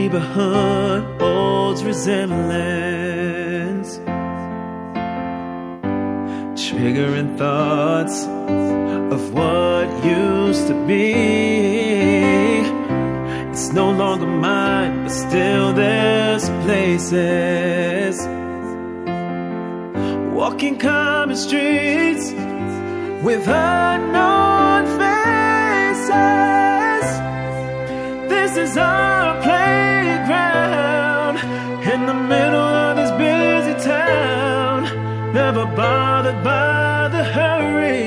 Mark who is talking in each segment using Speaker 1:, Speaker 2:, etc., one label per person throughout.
Speaker 1: neighborhood holds resemblance, triggering thoughts of what used to be. It's no longer mine, but still there's places. Walking common streets with unknown faces. This is our playground in the middle of this busy town, never bothered by the hurry.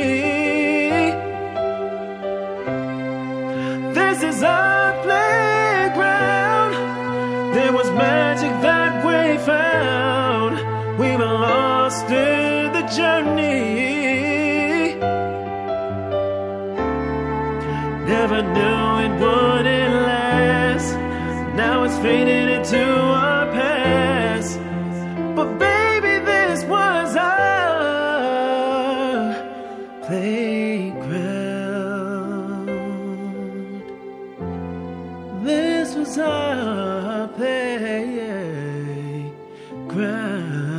Speaker 1: This is our playground. There was magic that we found. We were lost in the journey. Never knew it wouldn't last. Now it's fading into our past. But baby, this was our playground. This was our playground.